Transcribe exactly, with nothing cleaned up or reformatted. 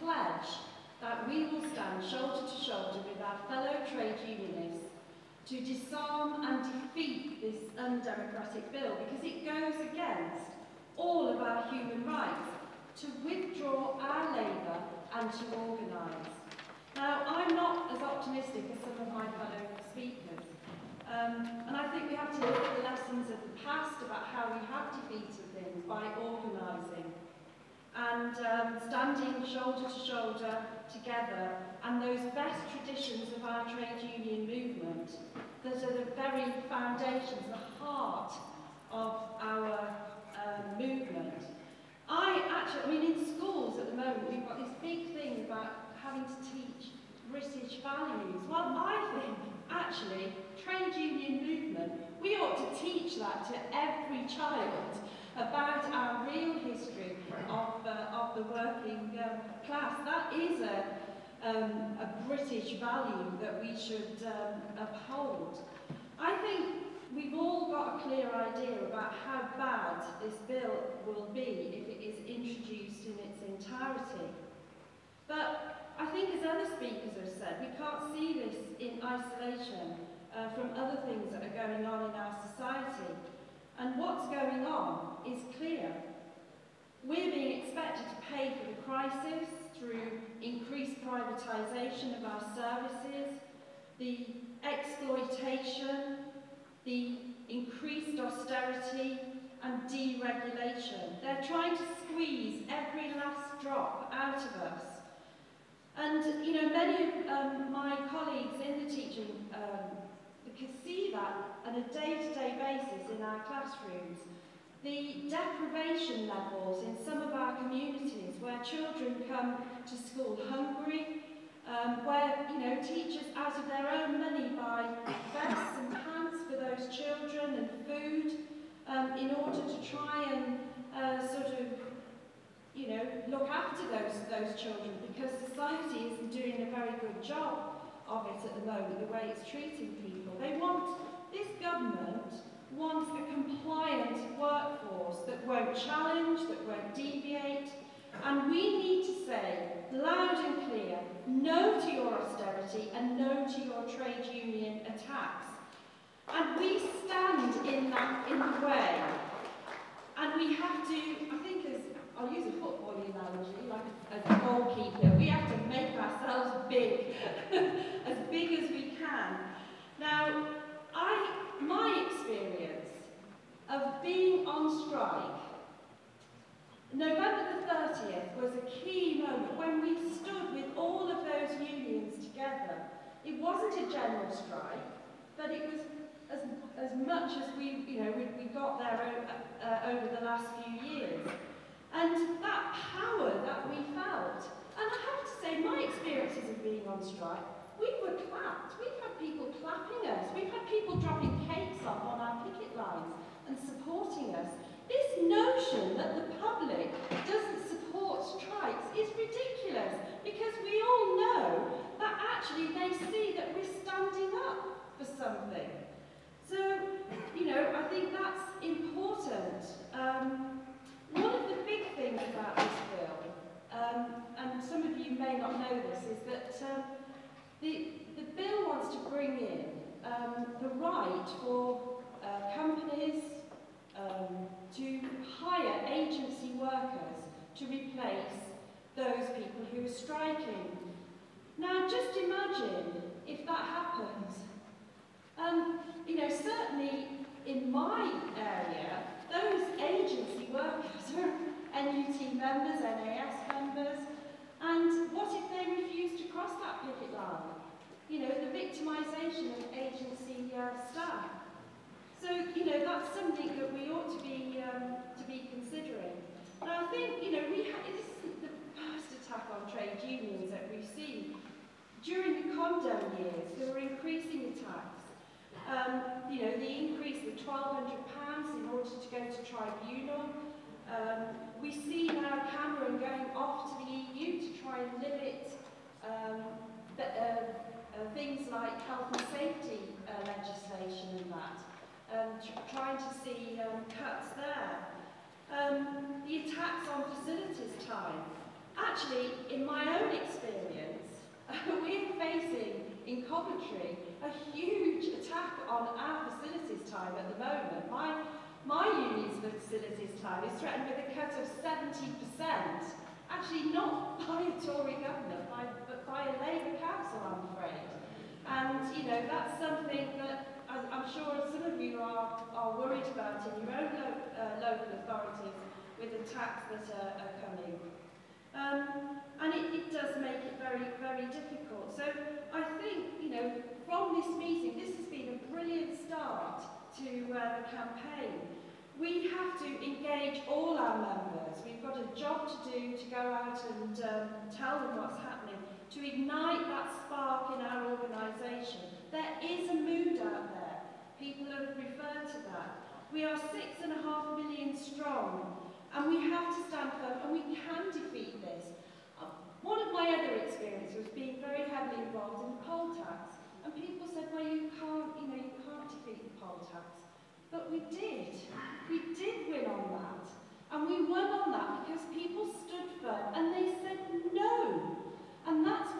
pledge that we will stand shoulder to shoulder with our fellow trade unionists to disarm and defeat this undemocratic bill, because it goes against all of our human rights to withdraw our labour and to organise. Now, I'm not as optimistic as some of my fellow speakers, um, and I think we have to look at the lessons of the past about how we have defeated things by organising and um, standing shoulder to shoulder together, and those best traditions of our trade union movement that are the very foundations, the heart of our um, movement. I actually, I mean, in schools at the moment, we've got this big thing about having to teach British values. Well, I think, actually, trade union movement, we ought to teach that to every child about our real history of, uh, of the working um, class. That is a, um, a British value that we should um, uphold. I think we've all got a clear idea about how bad this bill will be if it is introduced in its entirety. But I think, as other speakers have said, we can't see this in isolation uh, from other things that are going on in our society. And what's going on is clear. We're being expected to pay for the crisis through increased privatisation of our services, the exploitation, the increased austerity and deregulation. They're trying to squeeze every last drop out of us. And, you know, many of um, my colleagues in the teaching um, can see that on a day-to-day basis in our classrooms. The deprivation levels in some of our communities, where children come to school hungry, um, where, you know, teachers out of their own money buy vests and pants for those children and food um, in order to try and uh, sort of, you know, look after those, those children, because society isn't doing a very good job of it at the moment, the way it's treating people. They want, this government wants a compliant workforce that won't challenge, that won't deviate, and we need to say loud and clear, no to your austerity and no to your trade union attacks. And we stand in that, in the way. And we have to, I think as, I'll use a footballing analogy, like a, a goalkeeper, we have to make ourselves big, as big as we can. Now, I, my experience of being on strike, November the thirtieth was a key moment when we stood with all of those unions together. It wasn't a general strike, but it was as, as much as we, you know, we, we got there o uh, over the last few years. And that power that we felt, and I have to say, my experiences of being on strike, we were clapped. We've had people clapping us. We've had people dropping cakes off on our picket lines and supporting us. This notion that the public doesn't support strikes is ridiculous, because we all know that actually they see that we're standing up for something. So, you know, I think that's important. Um, one of the big things about this bill, um, and some of you may not know this, is that um, the, the bill wants to bring in um, the right for uh, companies um, to hire agency workers to replace those people who are striking. Now, just imagine if that happens. Um, you know, certainly in my area, those agency workers are N U T members, N A S members, and what if they refuse to cross that picket line? You know, the victimisation of agency uh, staff. So, you know, that's something that we ought to be um, to be considering. And I think, you know, we ha this isn't the first attack on trade unions that we've seen. During the Condon years, there were increasing attacks. Um, you know, the increase of twelve hundred pounds in order to go to tribunal. Um, we see now Cameron going off to the E U to try and limit um, the, uh, uh, things like health and safety uh, legislation and that. Um, tr trying to see um, cuts there. Um, the attacks on facilities time. Actually, in my own experience, we're facing in Coventry a huge attack on our facilities time at the moment. My, my union's facilities time is threatened with a cut of seventy percent. Actually, not by a Tory government, by, but by a Labour council, I'm afraid. And, you know, that's something that I, I'm sure some of you are, are worried about in your own lo uh, local authorities with attacks that are, are coming. Um, and it, it does make it very, very difficult. So I think, you know, from this meeting, this has been a brilliant start to uh, the campaign. We have to engage all our members. We've got a job to do to go out and um, tell them what's happening, to ignite that spark in our organisation. There is a mood out there. People have referred to that. We are six and a half million strong, and we have to stand firm, and we can defeat this. Uh, one of my other experiences was being very heavily involved in the poll tax, and people said, well, you can't, you know, you can't defeat the poll tax. But we did. We did win on that. And we won on that because people stood firm and they said no. And that's